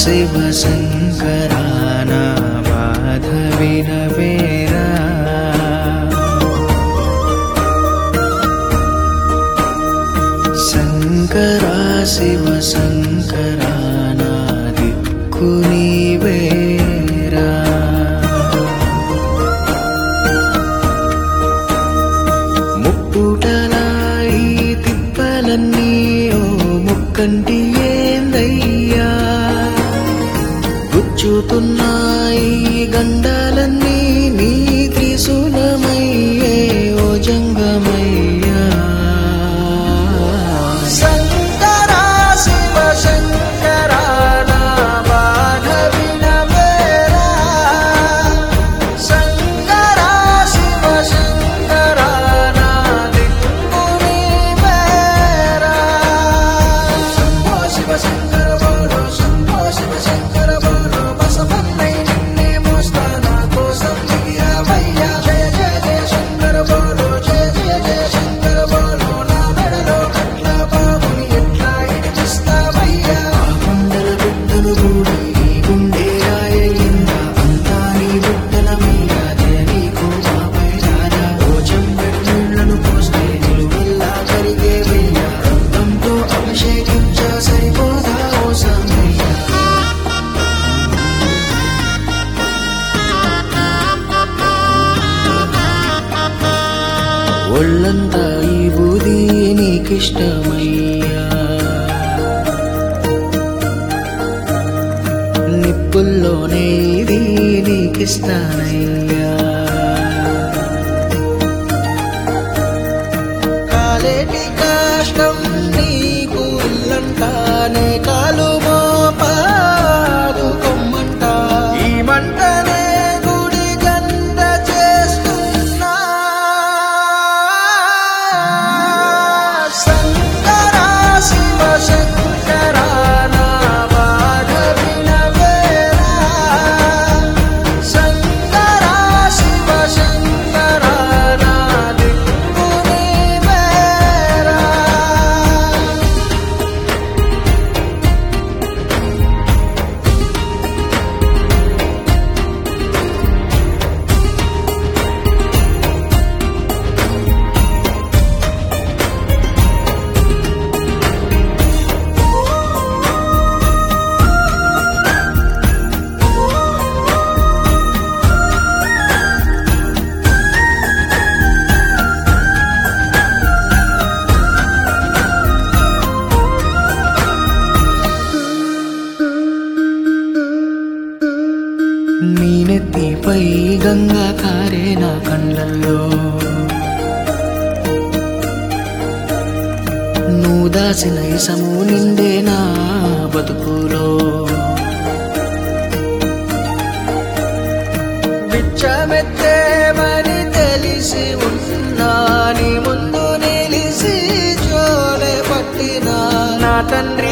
శివ శంకర నా బాధ వినవేరా శంకర శివ శంకర నా దిక్కు నీవేరా ముప్పుటలా ఈ తిప్పలన్నీ ఓ ముక్కంటి ఏందయ్యా గుచ్చుతున్నాయి గండాలన్నీ నీ త్రిశూలమయ్యే ఓ జంగమయ్యా శంకర శివ శంకర నా బాధ వినవేరా శంకర శివ శంకర నా దిక్కు నీవేరా శంభో శివ శంకర బోలో శంభో శివ శంకర బోలో బసవన్నై నిన్నే మోస్తా నా కోసం దిగిరావయ్యా జయ జయ జయ శంకర బోలో జయ జయ జయ శంకర బోలో నా మెడలో కట్ల బాబుని ఎట్లా ఇడిపిస్తావయ్యా కొండల బిడ్డలు కూడా ఈ గుండె రాయయిందా అంతా నీ బిడ్డలమయ్యా జయ నీకు మాపై రాదా ఓ చెంబెళ్ళను పోస్తే నిలువెల్లా కరిగేవయ్యా రక్తంతో అభిషేకించ సరిపోదా ఓ సామయ్యా ఒళ్ళంతా ఈ బూది నీకిష్టమయ్యా నిప్పుల్లోనే ఇది నీకిస్తానయ్యా కాలేటి కష్టం నీకు ఇల్లంటానే కాలు మోపాదు కొమ్మంట ఈ మంటనే గుడి గంట చేస్తున్నా శంకర శివ శంకర నా బాధ వినవేరా శంకర శివ శంకర నా దిక్కు నీవేరా నీ నెత్తిపై గంగా కారే నా కళ్ళల్లో నువ్వు దాసిన ఇసము నిండే నా బతుకులో బిచ్చమెత్తేమని తెలిసి ఉన్నా నీ ముందు నిలిసి జోలే పట్టినా నా తండ్రి